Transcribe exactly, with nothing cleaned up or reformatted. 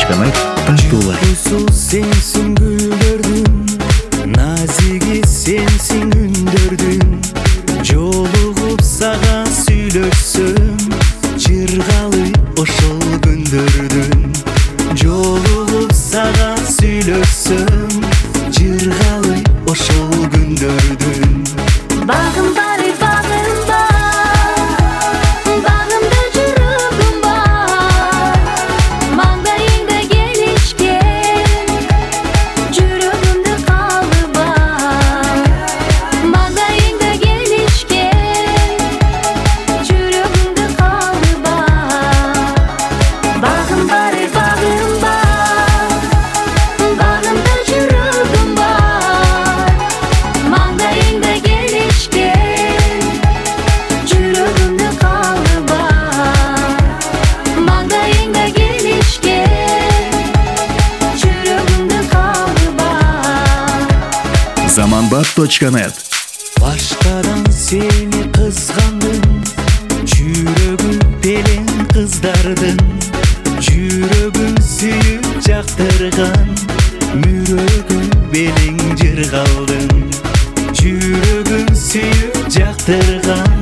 точка нет тартуулар. Uykusuz sensin güllerdim, nazigi sensin ündürdüm. Joluğup sağa süйлөшсөм, жыргалы ошол күндөрдүн. Жoluğup sağa süйлөшсөm, жыргалы ошол күндөрдүн. Bağım var, bağım var, bağımda жүрөгüm var. Mangayыңда келишкен, жүрөгүмдө калы бар. Mangayыңда келишкен, жүрөгүмдө калы бар. Bağım var, bağım var, bağımda жүрөгüm var. Mangayыңda келишкен, жүрөгүмдө калы бар. Mangayыңда келишкен, жүрөгүмдө калы бар. Заманбап точка нет. Башкадан сени кызгандым, жүрөгү белең кыздардын. Жүрөгүн сүйүп жактырган, мүрөгү белең жыргалдым. Жүрөгүн сүйүп жактырган,